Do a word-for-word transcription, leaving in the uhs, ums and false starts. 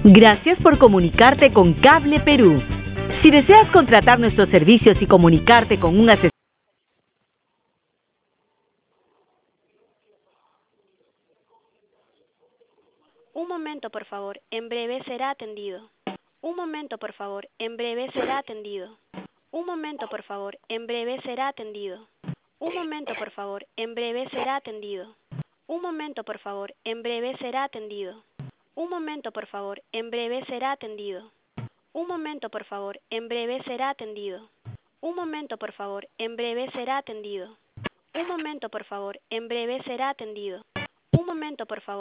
Gracias por comunicarte con Cable Perú. Si deseas contratar nuestros servicios y comunicarte con un asesor, Un momento, por favor. En breve será atendido. Un momento, por favor. En breve será atendido. Un momento, por favor. En breve será atendido. Un momento, por favor. En breve será atendido. Un momento, por favor. En breve será atendido. Un momento, por favor. En breve será atendido. Un momento, por favor. En breve será atendido. Un momento, por favor. En breve será atendido. Un momento, por favor. En breve será atendido. Un momento, por favor.